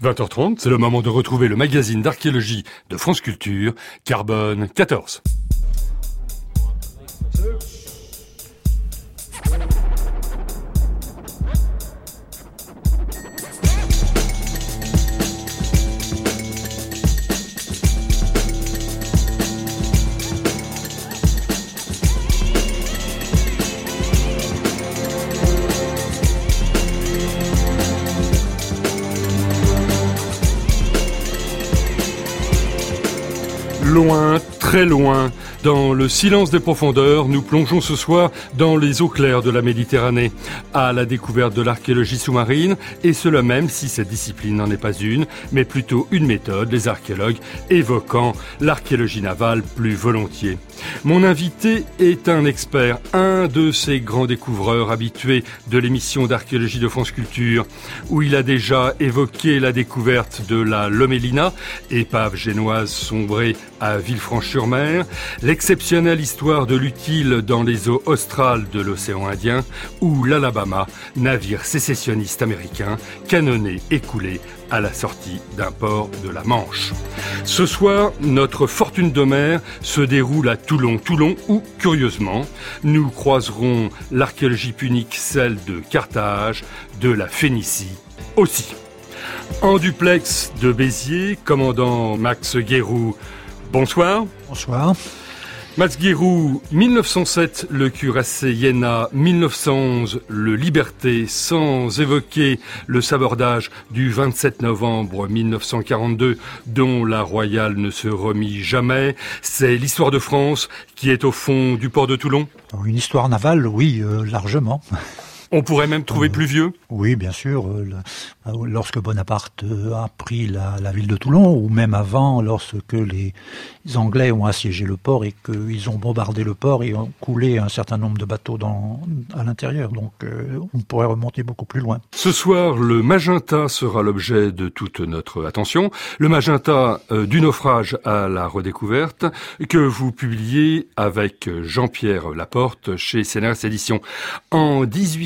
20h30, c'est le moment de retrouver le magazine d'archéologie de France Culture, Carbone 14. Loin, très loin, dans le silence des profondeurs, nous plongeons ce soir dans les eaux claires de la Méditerranée, à la découverte de l'archéologie sous-marine, et cela même si cette discipline n'en est pas une, mais plutôt une méthode, les archéologues évoquant l'archéologie navale plus volontiers. Mon invité est un expert, un de ces grands découvreurs habitués de l'émission d'archéologie de France Culture, où il a déjà évoqué la découverte de la Lomélina, épave génoise sombrée à Villefranche-sur-Mer, l'exceptionnelle histoire de l'Utile dans les eaux australes de l'océan Indien, ou l'Alabama, navire sécessionniste américain, canonné et coulé à la sortie d'un port de la Manche. Ce soir, notre fortune de mer se déroule à Toulon. Toulon où, curieusement, nous croiserons l'archéologie punique, celle de Carthage, de la Phénicie aussi. En duplex de Béziers, commandant Max Guéroux, bonsoir. Bonsoir. Max Guéroux, 1907, le cuirassé Iéna, 1911, le Liberté, sans évoquer le sabordage du 27 novembre 1942, dont la Royale ne se remit jamais. C'est l'histoire de France qui est au fond du port de Toulon. Une histoire navale, oui, largement. On pourrait même trouver plus vieux. Oui, bien sûr. Lorsque Bonaparte a pris la ville de Toulon, ou même avant, lorsque les Anglais ont assiégé le port et qu'ils ont bombardé le port et ont coulé un certain nombre de bateaux à l'intérieur. Donc, on pourrait remonter beaucoup plus loin. Ce soir, le magenta sera l'objet de toute notre attention. Le magenta du naufrage à la redécouverte, que vous publiez avec Jean-Pierre Laporte chez CNRS Éditions. En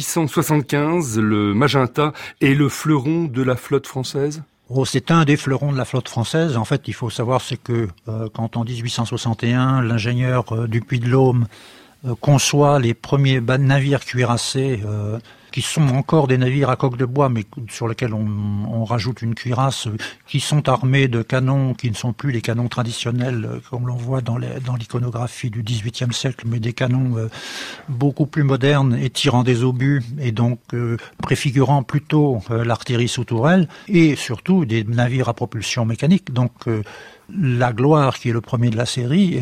1875, le magenta est le fleuron de la flotte française ? C'est un des fleurons de la flotte française. En fait, il faut savoir, c'est que quand en 1861, l'ingénieur du Puy-de-Dôme conçoit les premiers navires cuirassés, qui sont encore des navires à coque de bois, mais sur lesquels on rajoute une cuirasse, qui sont armés de canons qui ne sont plus les canons traditionnels, comme l'on voit dans l'iconographie du XVIIIe siècle, mais des canons beaucoup plus modernes et tirant des obus, et donc préfigurant plutôt l'artillerie sous tourelle, et surtout des navires à propulsion mécanique. Donc la Gloire, qui est le premier de la série,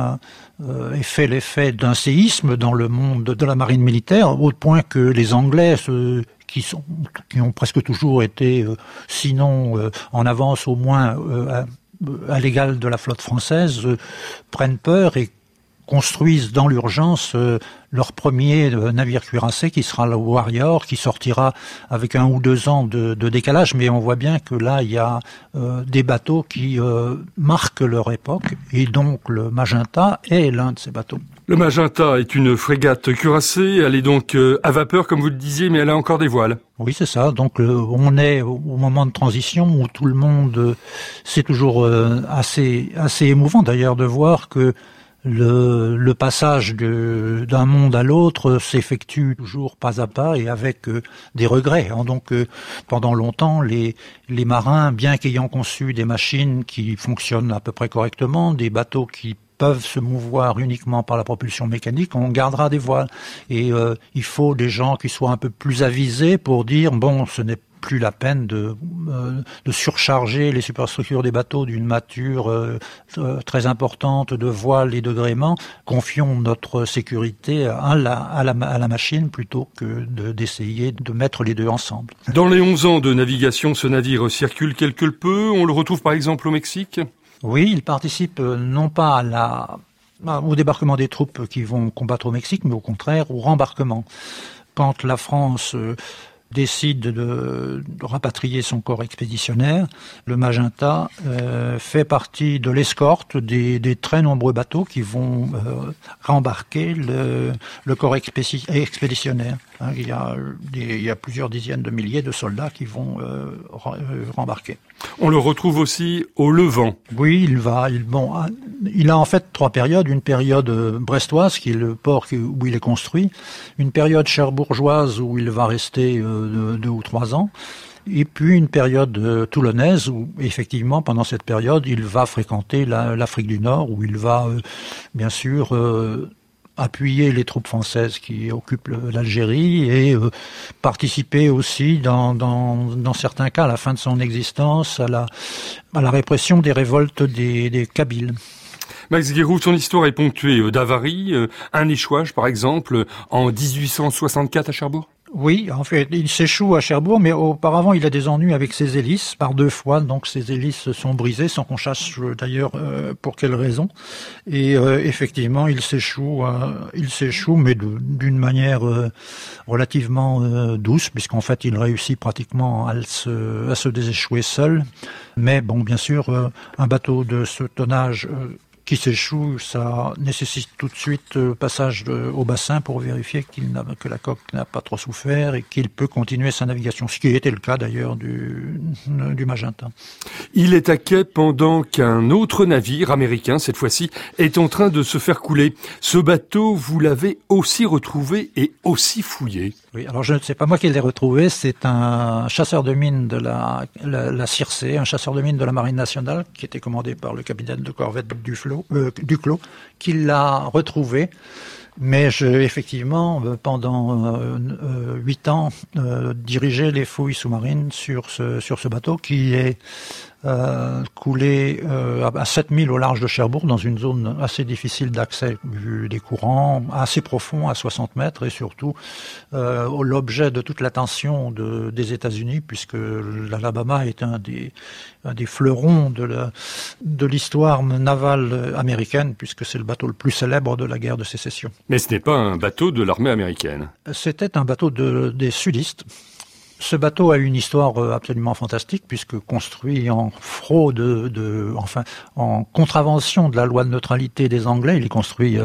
fait l'effet d'un séisme dans le monde de la marine militaire, au point que les Anglais, qui ont presque toujours été, sinon en avance, au moins à l'égal de la flotte française, prennent peur et construisent dans l'urgence leur premier navire cuirassé, qui sera le Warrior, qui sortira avec 1 ou 2 ans de décalage, mais on voit bien que là il y a des bateaux qui marquent leur époque, et donc le Magenta est l'un de ces bateaux. Le Magenta est une frégate cuirassée, elle est donc à vapeur comme vous le disiez, mais elle a encore des voiles. Oui, c'est ça. Donc on est au moment de transition où tout le monde, c'est toujours assez émouvant d'ailleurs de voir que le passage d'un monde à l'autre s'effectue toujours pas à pas et avec des regrets. Donc pendant longtemps, les marins, bien qu'ayant conçu des machines qui fonctionnent à peu près correctement, des bateaux qui peuvent se mouvoir uniquement par la propulsion mécanique, on gardera des voiles. Et il faut des gens qui soient un peu plus avisés pour dire, bon, ce n'est plus la peine de surcharger les superstructures des bateaux d'une mâture très importante de voiles et de gréements. Confions notre sécurité à la machine plutôt que d'essayer de mettre les deux ensemble. Dans les 11 ans de navigation, ce navire circule quelque peu. On le retrouve par exemple au Mexique ? Oui, il participe non pas au débarquement des troupes qui vont combattre au Mexique, mais au contraire au rembarquement. Quand la France décide de rapatrier son corps expéditionnaire. Le Magenta fait partie de l'escorte des très nombreux bateaux qui vont rembarquer le corps expéditionnaire. Il y a plusieurs dizaines de milliers de soldats qui vont rembarquer. On le retrouve aussi au Levant. Oui, il a en fait 3 périodes. Une période brestoise, qui est le port où il est construit. Une période cherbourgeoise où il va rester 2 ou 3 ans. Et puis une période toulonnaise où, effectivement, pendant cette période, il va fréquenter l'Afrique du Nord, où il va, bien sûr, appuyer les troupes françaises qui occupent l'Algérie et participer aussi, dans certains cas, à la fin de son existence, à la répression des révoltes des Kabyles. Max Guéroult, son histoire est ponctuée d'avaries, un échouage par exemple en 1864 à Cherbourg. Oui, en fait, il s'échoue à Cherbourg, mais auparavant, il a des ennuis avec ses hélices par 2 fois, donc ses hélices sont brisées, sans qu'on sache d'ailleurs pour quelle raison. Et effectivement, il s'échoue, mais d'une manière relativement douce, puisqu'en fait, il réussit pratiquement à se déséchouer seul. Mais bon, bien sûr, un bateau de ce tonnage qui s'échoue, ça nécessite tout de suite passage au bassin pour vérifier que la coque n'a pas trop souffert et qu'il peut continuer sa navigation, ce qui était le cas d'ailleurs du Magenta. Il est à quai pendant qu'un autre navire américain, cette fois-ci, est en train de se faire couler. Ce bateau, vous l'avez aussi retrouvé et aussi fouillé. Oui, alors je ne sais pas moi qui l'ai retrouvé, c'est un chasseur de mines de la Circé, un chasseur de mines de la Marine nationale qui était commandé par le capitaine de corvette Duclos, qui l'a retrouvé. Mais effectivement, pendant 8 ans, dirigeais les fouilles sous-marines sur ce bateau qui est coulé à 7000 au large de Cherbourg, dans une zone assez difficile d'accès vu des courants, assez profonds, à 60 mètres, et surtout l'objet de toute l'attention des États-Unis, puisque l'Alabama est un des fleurons de l'histoire navale américaine, puisque c'est le bateau le plus célèbre de la guerre de sécession. Mais ce n'est pas un bateau de l'armée américaine. C'était un bateau des sudistes. Ce bateau a une histoire absolument fantastique, puisque construit en fraude, en contravention de la loi de neutralité des Anglais. Il est construit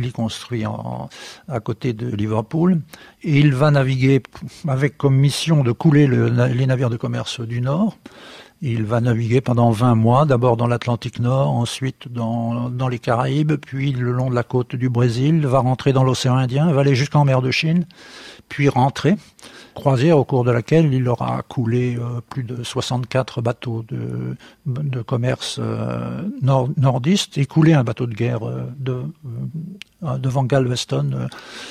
à côté de Liverpool, et il va naviguer avec comme mission de couler les navires de commerce du Nord. Il va naviguer pendant 20 mois, d'abord dans l'Atlantique Nord, ensuite dans les Caraïbes, puis le long de la côte du Brésil, va rentrer dans l'océan Indien, va aller jusqu'en mer de Chine, puis rentrer. Croisière au cours de laquelle il aura coulé plus de 64 bateaux de commerce nordistes et coulé un bateau de guerre devant Galveston.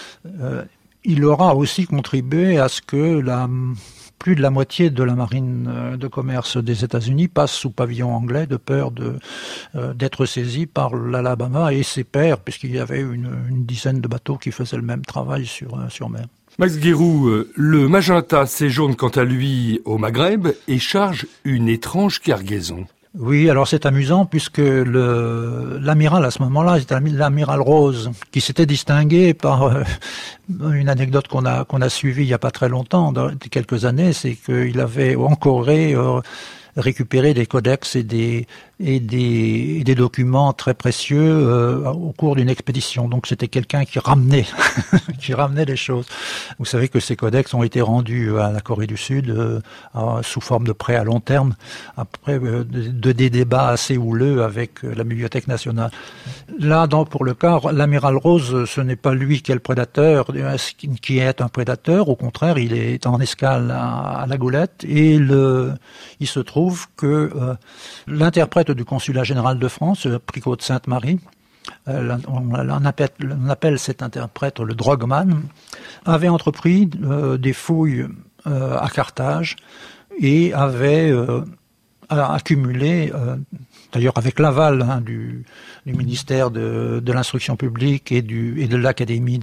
Il aura aussi contribué à ce que plus de la moitié de la marine de commerce des États-Unis passe sous pavillon anglais, de peur d'être saisi par l'Alabama et ses pairs, puisqu'il y avait une dizaine de bateaux qui faisaient le même travail sur mer. Max Guéroult, le Magenta séjourne quant à lui au Maghreb et charge une étrange cargaison. Oui, alors c'est amusant puisque l'amiral à ce moment-là, c'était l'amiral Rose, qui s'était distingué par une anecdote qu'on a suivie il y a pas très longtemps, dans quelques années, c'est qu'il avait encoré récupéré des codex et des documents très précieux au cours d'une expédition. Donc c'était quelqu'un qui ramenait les choses. Vous savez que ces codex ont été rendus à la Corée du Sud sous forme de prêts à long terme après des débats assez houleux avec la Bibliothèque nationale. Là, pour le cas, l'amiral Rose, ce n'est pas lui qui est le prédateur, qui est un prédateur. Au contraire, il est en escale à la Goulette et il se trouve que l'interprète du consulat général de France, Pricot de Sainte-Marie, on appelle cet interprète le drogman, avait entrepris des fouilles à Carthage et avait accumulé, d'ailleurs avec l'aval du ministère de l'instruction publique et de l'académie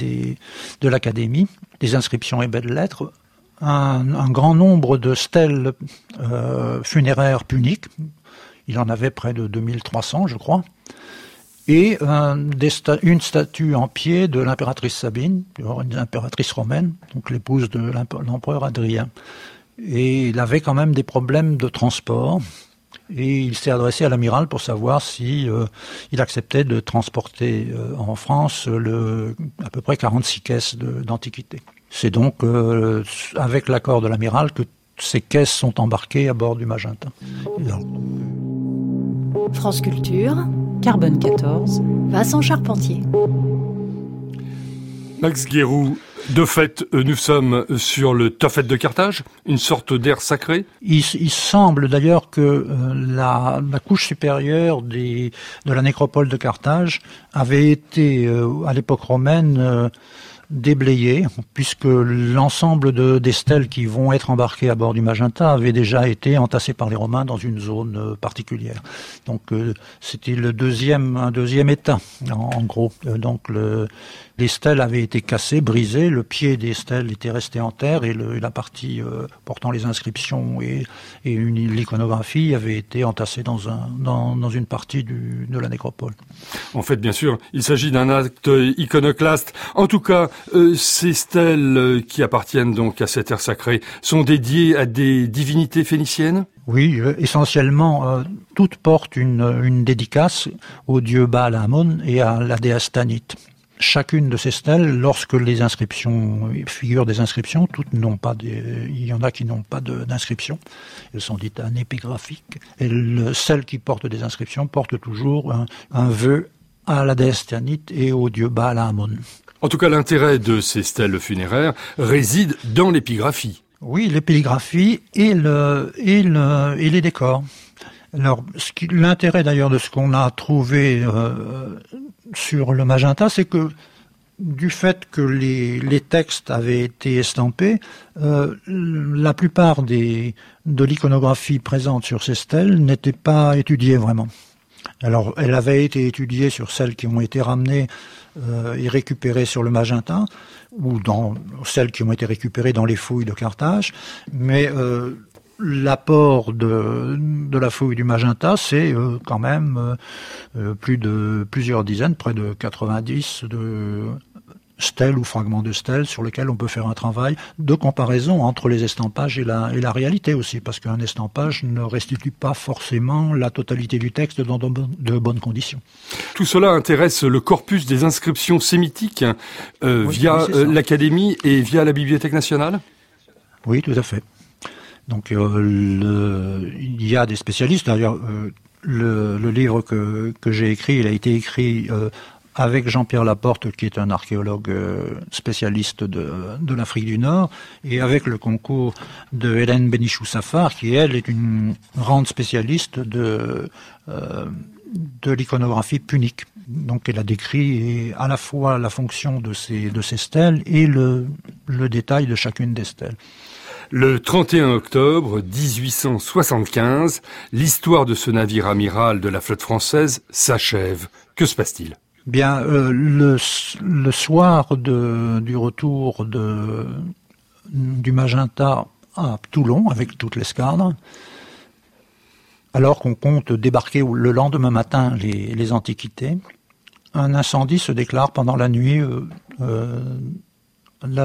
des inscriptions et belles-lettres, un grand nombre de stèles funéraires puniques. Il en avait près de 2300, je crois. et une statue en pied de l'impératrice Sabine, une impératrice romaine, donc l'épouse de l'empereur Adrien. Et il avait quand même des problèmes de transport. Et il s'est adressé à l'amiral pour savoir si il acceptait de transporter en France à peu près 46 caisses d'antiquités. C'est donc avec l'accord de l'amiral que ces caisses sont embarquées à bord du Magenta. France Culture, Carbone 14, Vincent Charpentier. Max Guéroux, de fait, nous sommes sur le Tophet de Carthage, une sorte d'air sacré. Il semble d'ailleurs que la couche supérieure de la nécropole de Carthage avait été, à l'époque romaine, déblayée, puisque l'ensemble des stèles qui vont être embarquées à bord du Magenta avaient déjà été entassées par les Romains dans une zone particulière. Donc c'était un deuxième état, en gros. Donc les stèles avaient été cassées, brisées, le pied des stèles était resté en terre et la partie portant les inscriptions et l'iconographie avait été entassée dans une partie de la nécropole. En fait, bien sûr, il s'agit d'un acte iconoclaste. En tout cas, ces stèles qui appartiennent donc à cette ère sacrée sont dédiées à des divinités phéniciennes ? Oui, essentiellement, toutes portent une dédicace au dieu Baal Hamon et à la déesse Tanit. Chacune de ces stèles, lorsque les inscriptions figurent des inscriptions, toutes n'ont pas il y en a qui n'ont pas d'inscription. Elles sont dites anépigraphiques. Et celles qui portent des inscriptions portent toujours un vœu à la déesse Tanit et au dieu Baal Hamon. En tout cas, l'intérêt de ces stèles funéraires réside dans l'épigraphie. Oui, l'épigraphie et les décors. Alors, l'intérêt d'ailleurs de ce qu'on a trouvé sur le Magenta, c'est que du fait que les textes avaient été estampés, la plupart de l'iconographie présente sur ces stèles n'était pas étudiée vraiment. Alors, elle avait été étudiée sur celles qui ont été ramenées et récupérées sur le Magenta, ou dans celles qui ont été récupérées dans les fouilles de Carthage, mais l'apport de la fouille du Magenta, c'est quand même plusieurs dizaines, près de 90 de stèles ou fragments de stèles sur lesquels on peut faire un travail de comparaison entre les estampages et la réalité aussi, parce qu'un estampage ne restitue pas forcément la totalité du texte dans de bonnes conditions. Tout cela intéresse le corpus des inscriptions sémitiques via l'Académie et via la Bibliothèque nationale ? Oui, tout à fait. Donc il y a des spécialistes. D'ailleurs, le livre que j'ai écrit, il a été écrit avec Jean-Pierre Laporte, qui est un archéologue spécialiste de l'Afrique du Nord, et avec le concours de Hélène Bénichou-Safar, qui elle est une grande spécialiste de l'iconographie punique. Donc elle a décrit à la fois la fonction de ces stèles et le détail de chacune des stèles. Le 31 octobre 1875, l'histoire de ce navire amiral de la flotte française s'achève. Que se passe-t-il ? Bien, le soir du retour du Magenta à Toulon avec toute l'escadre, alors qu'on compte débarquer le lendemain matin les antiquités, un incendie se déclare pendant la nuit vers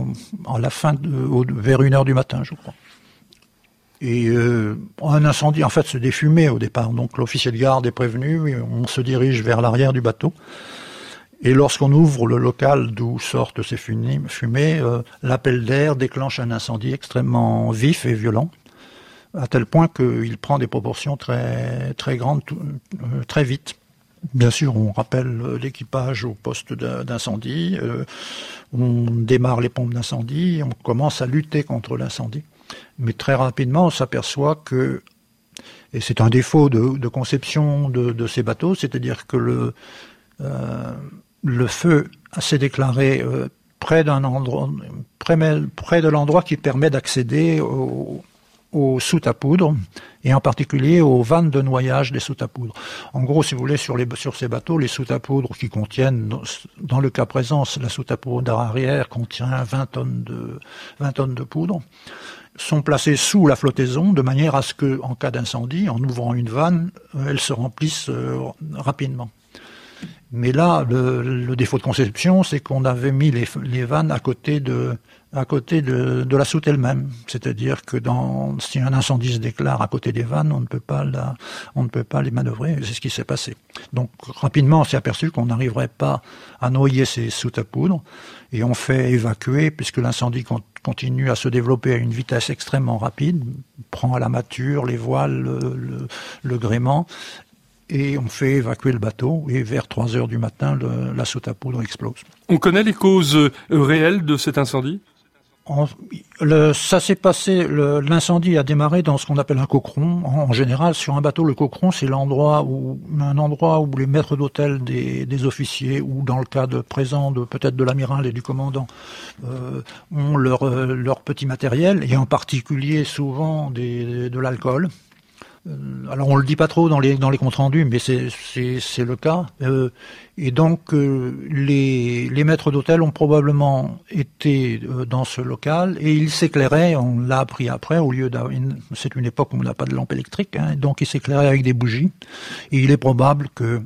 1h du matin, je crois. Et un incendie, en fait, c'est des fumées au départ. Donc l'officier de garde est prévenu, et on se dirige vers l'arrière du bateau. Et lorsqu'on ouvre le local d'où sortent ces fumées, l'appel d'air déclenche un incendie extrêmement vif et violent, à tel point qu'il prend des proportions très, très grandes, très vite. Bien sûr, on rappelle l'équipage au poste d'incendie, on démarre les pompes d'incendie, on commence à lutter contre l'incendie. Mais très rapidement, on s'aperçoit que, et c'est un défaut de conception de ces bateaux, c'est-à-dire que le feu s'est déclaré près de l'endroit qui permet d'accéder aux soutes à poudre, et en particulier aux vannes de noyage des soutes à poudre. En gros, si vous voulez, sur ces bateaux, les soutes à poudre qui contiennent, dans le cas présent, la soute à poudre arrière contient 20 tonnes de poudre, sont placées sous la flottaison de manière à ce que, en cas d'incendie, en ouvrant une vanne, elles se remplissent rapidement. Mais là, le défaut de conception, c'est qu'on avait mis les vannes à côté de la soute elle-même. C'est-à-dire que si un incendie se déclare à côté des vannes, on ne peut pas les manœuvrer. C'est ce qui s'est passé. Donc, rapidement, on s'est aperçu qu'on n'arriverait pas à noyer ces soutes à poudre. Et on fait évacuer, puisque l'incendie continue à se développer à une vitesse extrêmement rapide, prend à la mâture, les voiles, le gréement, et on fait évacuer le bateau, et vers 3 heures du matin, la soute à poudre explose. On connaît les causes réelles de cet incendie ? Ça s'est passé, l'incendie a démarré dans ce qu'on appelle un coqueron. En général, sur un bateau, le coqueron, c'est un endroit où les maîtres d'hôtel des officiers, ou dans le cas peut-être de l'amiral et du commandant, ont leur petit matériel, et en particulier souvent de l'alcool. Alors on le dit pas trop dans les comptes rendus, mais c'est le cas. Et donc les maîtres d'hôtel ont probablement été dans ce local et ils s'éclairaient. On l'a appris après. C'est une époque où on n'a pas de lampe électrique, hein, donc ils s'éclairaient avec des bougies. Et il est probable que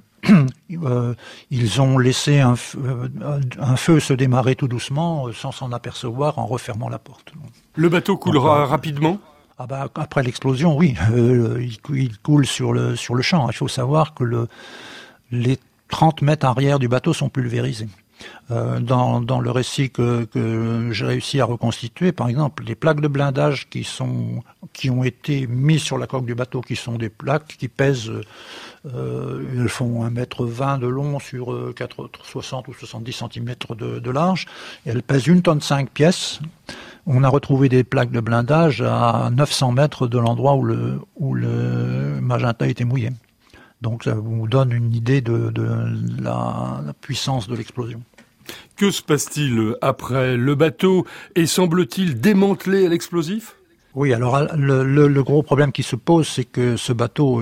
ils ont laissé un feu se démarrer tout doucement sans s'en apercevoir en refermant la porte. Le bateau coulera rapidement ? Après l'explosion, oui, il coule sur le champ. Il faut savoir que les 30 mètres arrière du bateau sont pulvérisés. Dans le récit que j'ai réussi à reconstituer, par exemple, les plaques de blindage qui ont été mises sur la coque du bateau, qui sont des plaques qui pèsent, elles font 1,20 m de long sur 60 ou 70 cm de large, et elles pèsent 1,5 tonne pièces. On a retrouvé des plaques de blindage à 900 mètres de l'endroit où le magenta était mouillé. Donc ça vous donne une idée de la puissance de l'explosion. Que se passe-t-il après ? Le bateau est, semble-t-il, démantelé à l'explosif ? Oui, alors le gros problème qui se pose, c'est que ce bateau,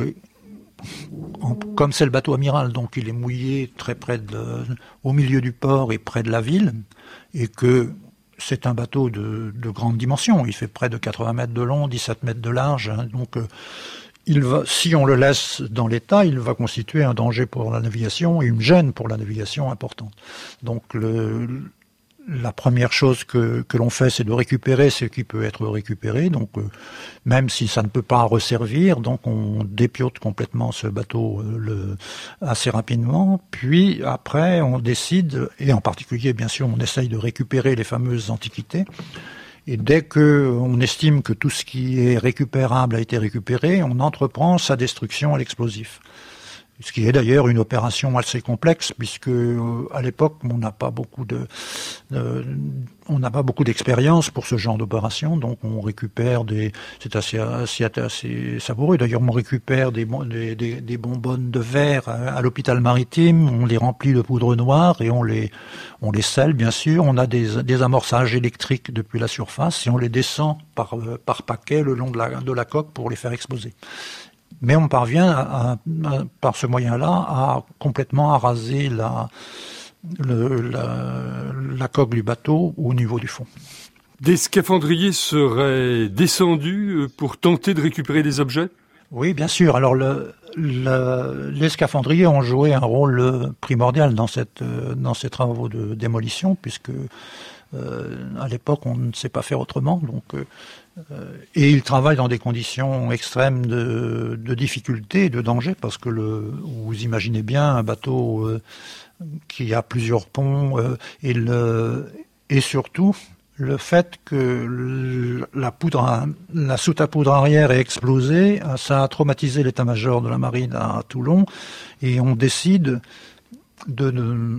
comme c'est le bateau amiral, donc il est mouillé très près au milieu du port et près de la ville, et que c'est un bateau de grande dimension. Il fait près de 80 mètres de long, 17 mètres de large. Hein, donc, si on le laisse dans l'état, il va constituer un danger pour la navigation et une gêne pour la navigation importante. Donc, la première chose que l'on fait, c'est de récupérer ce qui peut être récupéré. Donc, même si ça ne peut pas resservir, donc on dépiote complètement ce bateau assez rapidement. Puis après, on décide, et en particulier, bien sûr, on essaye de récupérer les fameuses antiquités. Et dès que on estime que tout ce qui est récupérable a été récupéré, on entreprend sa destruction à l'explosif. Ce qui est d'ailleurs une opération assez complexe, puisque à l'époque on n'a pas beaucoup d'expérience pour ce genre d'opération, donc on récupère c'est assez savoureux. D'ailleurs, on récupère des bonbonnes de verre à l'hôpital maritime, on les remplit de poudre noire et on les scelle, bien sûr. On a des amorçages électriques depuis la surface et on les descend par paquet le long de la coque pour les faire exploser. Mais on parvient par ce moyen-là complètement à raser la coque du bateau au niveau du fond. Des scaphandriers seraient descendus pour tenter de récupérer des objets ? Oui, bien sûr. Alors les scaphandriers ont joué un rôle primordial dans ces travaux de démolition, puisque à l'époque on ne sait pas faire autrement. Et ils travaillent dans des conditions extrêmes de difficulté et de danger, parce que vous imaginez bien un bateau qui a plusieurs ponts et surtout le fait que la soute à poudre arrière est explosée, ça a traumatisé l'état-major de la marine à Toulon, et on décide de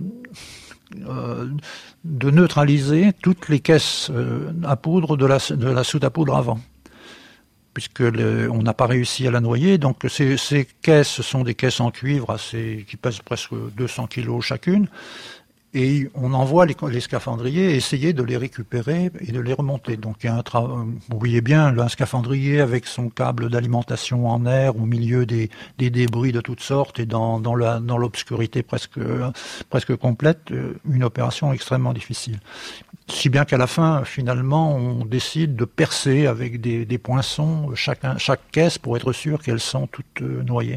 neutraliser toutes les caisses à poudre de la soute à poudre avant, puisque on n'a pas réussi à la noyer. Donc ces caisses sont des caisses en cuivre qui pèsent presque 200 kilos chacune, et on envoie les scaphandriers essayer de les récupérer et de les remonter. Donc il y a vous voyez bien un scaphandrier avec son câble d'alimentation en air au milieu des débris de toutes sortes et dans l'obscurité presque complète, une opération extrêmement difficile. Si bien qu'à la fin, finalement, on décide de percer avec des poinçons chaque caisse pour être sûr qu'elles sont toutes noyées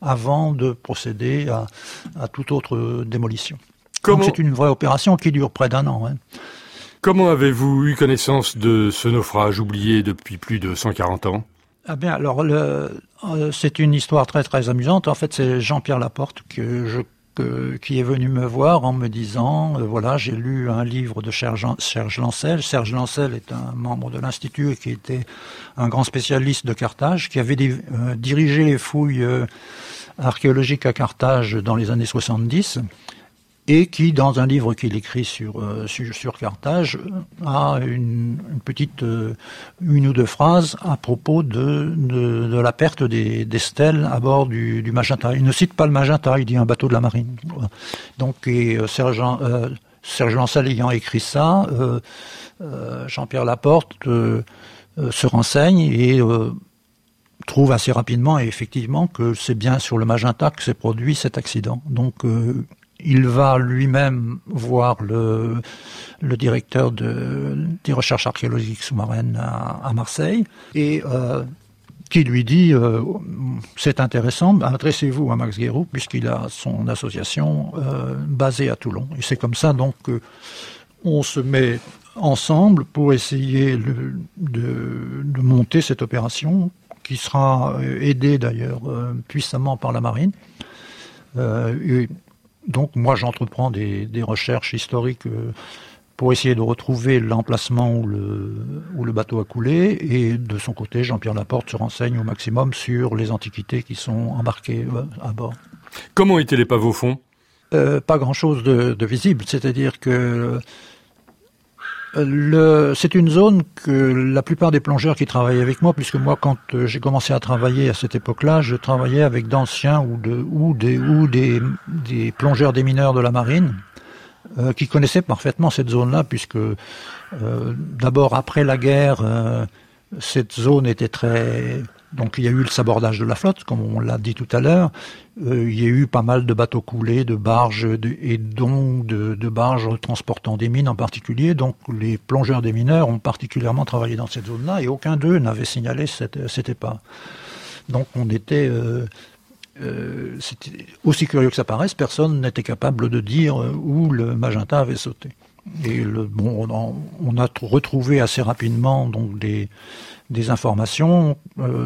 avant de procéder à toute autre démolition. Donc c'est une vraie opération qui dure près d'1 an. Hein. Comment avez-vous eu connaissance de ce naufrage oublié depuis plus de 140 ans ? Ah bien, alors c'est une histoire très très amusante. En fait, c'est Jean-Pierre Laporte qui est venu me voir en me disant voilà, j'ai lu un livre de Serge Lancel. Serge Lancel est un membre de l'Institut et qui était un grand spécialiste de Carthage, qui avait dirigé les fouilles archéologiques à Carthage dans les années 70. Et qui, dans un livre qu'il écrit sur Carthage, a une ou deux phrases à propos de la perte des stèles à bord du Magenta. Il ne cite pas le Magenta, il dit un bateau de la marine. Donc, Serge Lancel ayant écrit ça, Jean-Pierre Laporte se renseigne et trouve assez rapidement, et effectivement, que c'est bien sur le Magenta que s'est produit cet accident. Donc, il va lui-même voir le directeur des recherches archéologiques sous-marines à Marseille et qui lui dit c'est intéressant, adressez-vous à Max Guéroult puisqu'il a son association basée à Toulon. Et c'est comme ça donc on se met ensemble pour essayer de monter cette opération qui sera aidée d'ailleurs puissamment par la marine. Donc moi j'entreprends des recherches historiques pour essayer de retrouver l'emplacement où le bateau a coulé, et de son côté Jean-Pierre Laporte se renseigne au maximum sur les antiquités qui sont embarquées à bord. Comment était l'épave au fond ? Pas grand-chose de visible, c'est-à-dire que c'est une zone que la plupart des plongeurs qui travaillaient avec moi, puisque moi, quand j'ai commencé à travailler à cette époque-là, je travaillais avec d'anciens ou des plongeurs démineurs de la marine, qui connaissaient parfaitement cette zone-là, puisque d'abord après la guerre, cette zone était très... Donc il y a eu le sabordage de la flotte, comme on l'a dit tout à l'heure. Il y a eu pas mal de bateaux coulés, de barges et donc de barges transportant des mines en particulier. Donc les plongeurs des mineurs ont particulièrement travaillé dans cette zone-là et aucun d'eux n'avait signalé cette épave. Donc on était... c'était aussi curieux que ça paraisse, personne n'était capable de dire où le Magenta avait sauté. Et on a retrouvé assez rapidement donc des informations.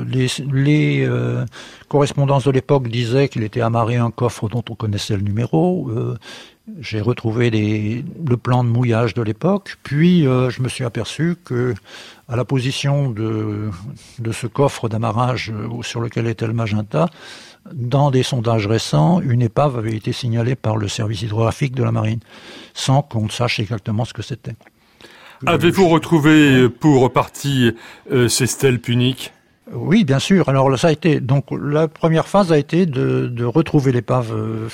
Les correspondances de l'époque disaient qu'il était amarré à un coffre dont on connaissait le numéro. J'ai retrouvé le plan de mouillage de l'époque. Puis je me suis aperçu que à la position de ce coffre d'amarrage sur lequel était le Magenta, dans des sondages récents, une épave avait été signalée par le service hydrographique de la marine, sans qu'on ne sache exactement ce que c'était. Avez-vous retrouvé pour partie ces stèles puniques ? Oui, bien sûr. Alors ça a été donc la première phase a été de retrouver l'épave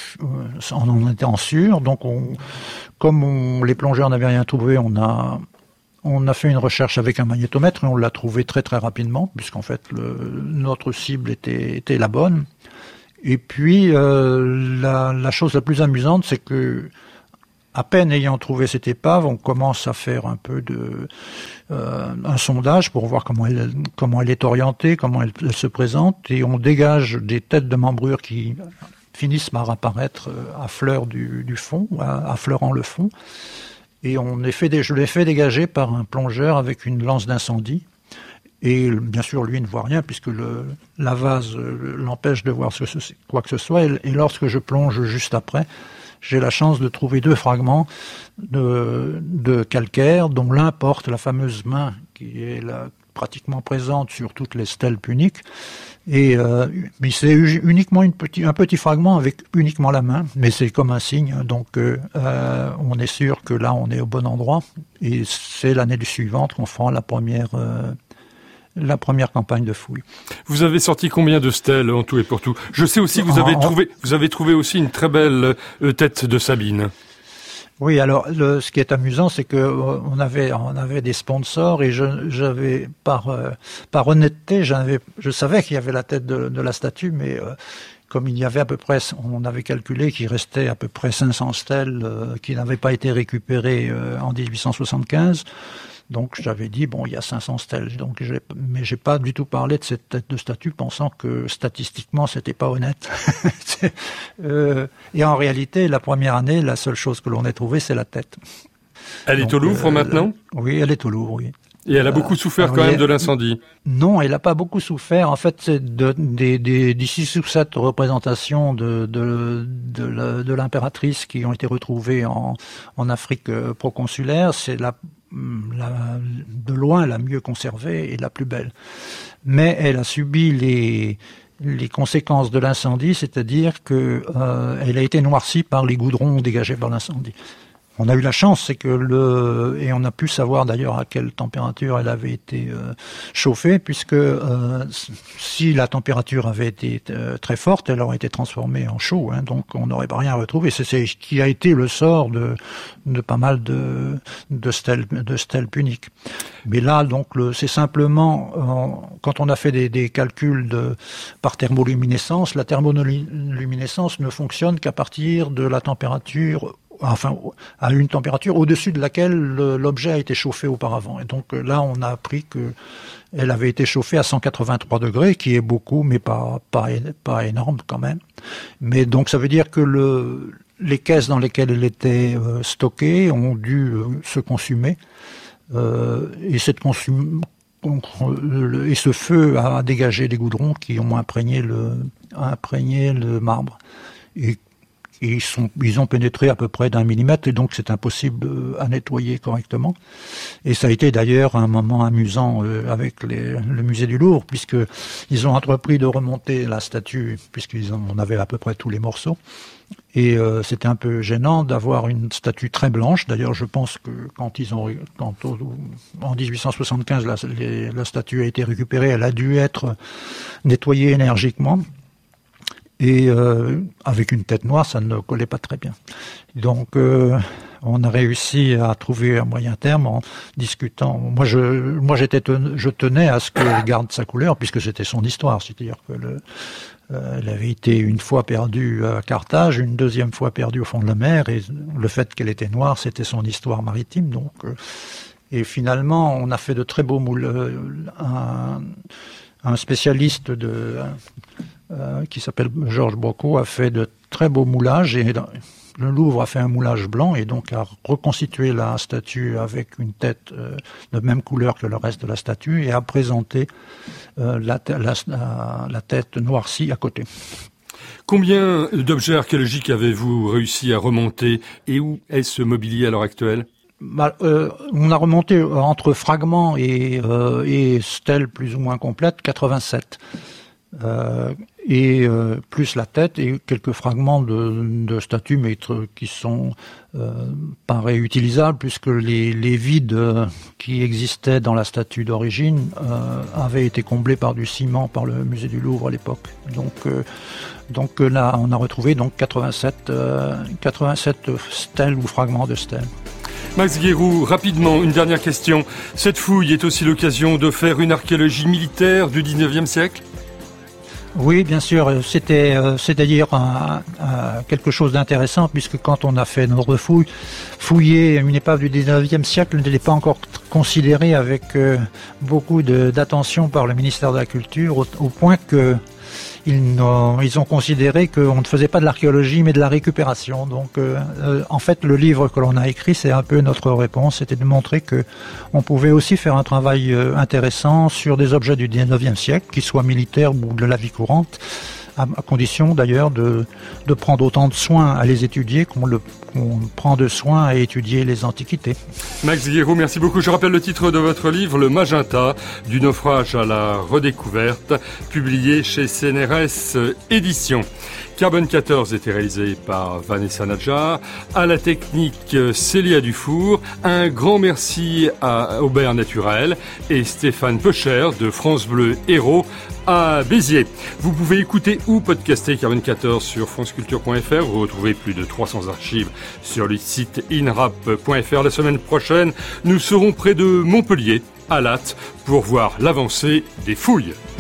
en étant sûr. Donc les plongeurs n'avaient rien trouvé, on a fait une recherche avec un magnétomètre et on l'a trouvé très très rapidement, puisqu'en fait notre cible était la bonne. Et puis la chose la plus amusante, c'est que à peine ayant trouvé cette épave, on commence à faire un peu un sondage pour voir comment elle est orientée, comment elle se présente, et on dégage des têtes de membrure qui finissent par apparaître à fleur du fond, affleurant le fond. Et je l'ai fait dégager par un plongeur avec une lance d'incendie. Et bien sûr, lui ne voit rien puisque la vase l'empêche de voir quoi que ce soit. Et lorsque je plonge juste après, j'ai la chance de trouver 2 fragments de calcaire, dont l'un porte la fameuse main qui est pratiquement présente sur toutes les stèles puniques. Mais c'est uniquement un petit fragment avec uniquement la main, mais c'est comme un signe. Donc on est sûr que là on est au bon endroit. Et c'est l'année suivante qu'on fera la première campagne de fouilles. Vous avez sorti combien de stèles en tout et pour tout ? Je sais aussi que vous avez trouvé aussi une très belle tête de Sabine. Oui, alors ce qui est amusant, c'est que on avait des sponsors et j'avais par honnêteté, je savais qu'il y avait la tête de la statue, mais comme il y avait on avait calculé qu'il restait à peu près 500 stèles qui n'avaient pas été récupérées en 1875. Donc j'avais dit, bon, il y a 500 stèles. Mais j'ai pas du tout parlé de cette tête de statue, pensant que statistiquement, c'était pas honnête. Et en réalité, la première année, la seule chose que l'on ait trouvée, c'est la tête. Elle est au Louvre maintenant ? Oui, elle est au Louvre, oui. Et elle a beaucoup souffert quand même de l'incendie. Non, elle n'a pas beaucoup souffert. En fait, c'est des 6 ou 7 représentations de l'impératrice qui ont été retrouvées en Afrique proconsulaire. C'est de loin la mieux conservée et la plus belle. Mais elle a subi les conséquences de l'incendie, c'est-à-dire que elle a été noircie par les goudrons dégagés par l'incendie. On a eu la chance, c'est que et on a pu savoir d'ailleurs à quelle température elle avait été chauffée, puisque si la température avait été très forte, elle aurait été transformée en chaux, hein, donc on n'aurait pas rien retrouvé. C'est ce qui a été le sort de pas mal de stèles puniques. Mais là, donc, c'est simplement quand on a fait des calculs par thermoluminescence, la thermoluminescence ne fonctionne qu'à partir de la température. Enfin, à une température au-dessus de laquelle l'objet a été chauffé auparavant. Et donc là, on a appris que elle avait été chauffée à 183 degrés, qui est beaucoup, mais pas énorme quand même. Mais donc ça veut dire que les caisses dans lesquelles elle était stockée ont dû se consumer. Et ce feu a dégagé des goudrons qui ont imprégné le marbre. Et ils ont pénétré à peu près d'1 millimètre, et donc c'est impossible à nettoyer correctement. Et ça a été d'ailleurs un moment amusant avec le musée du Louvre, puisque ils ont entrepris de remonter la statue, puisqu'on avait à peu près tous les morceaux. Et c'était un peu gênant d'avoir une statue très blanche. D'ailleurs, je pense que en 1875 la statue a été récupérée, elle a dû être nettoyée énergiquement. Et avec une tête noire, ça ne collait pas très bien. Donc, on a réussi à trouver un moyen terme en discutant. Moi, je tenais à ce qu'elle garde sa couleur, puisque c'était son histoire. C'est-à-dire que elle avait été une fois perdue à Carthage, une deuxième fois perdue au fond de la mer, et le fait qu'elle était noire, c'était son histoire maritime. Donc, et finalement, on a fait de très beaux moules. Un spécialiste qui s'appelle Georges Brocco a fait de très beaux moulages, et le Louvre a fait un moulage blanc et donc a reconstitué la statue avec une tête de même couleur que le reste de la statue, et a présenté la tête noircie à côté. Combien d'objets archéologiques avez-vous réussi à remonter, et où est ce mobilier à l'heure actuelle ? On a remonté entre fragments et stèles plus ou moins complètes 87. Plus la tête et quelques fragments de statues, mais qui sont pas réutilisables, puisque les vides qui existaient dans la statue d'origine avaient été comblés par du ciment par le musée du Louvre à l'époque. Donc là, on a retrouvé 87 stèles ou fragments de stèles. Max Guéroult, rapidement, une dernière question. Cette fouille est aussi l'occasion de faire une archéologie militaire du 19e siècle ? Oui, bien sûr, c'est-à-dire quelque chose d'intéressant, puisque quand on a fait notre fouiller une épave du 19e siècle n'était pas encore considérée avec beaucoup d'attention par le ministère de la Culture, au point que ils ont considéré qu'on ne faisait pas de l'archéologie mais de la récupération. Donc en fait le livre que l'on a écrit, c'est un peu notre réponse, c'était de montrer que on pouvait aussi faire un travail intéressant sur des objets du 19e siècle, qu'ils soient militaires ou de la vie courante, à condition d'ailleurs de prendre autant de soin à les étudier qu'on prend de soin à étudier les antiquités. Max Guéroult, merci beaucoup. Je rappelle le titre de votre livre, Le Magenta, du naufrage à la redécouverte, publié chez CNRS Éditions. Carbone 14 était réalisé par Vanessa Nadjar, à la technique Célia Dufour. Un grand merci à Aubert Naturel et Stéphane Pecher de France Bleu Hérault à Béziers. Vous pouvez écouter ou podcaster Carbone 14 sur franceculture.fr. Vous retrouvez plus de 300 archives sur le site inrap.fr. La semaine prochaine, nous serons près de Montpellier, à Latte, pour voir l'avancée des fouilles.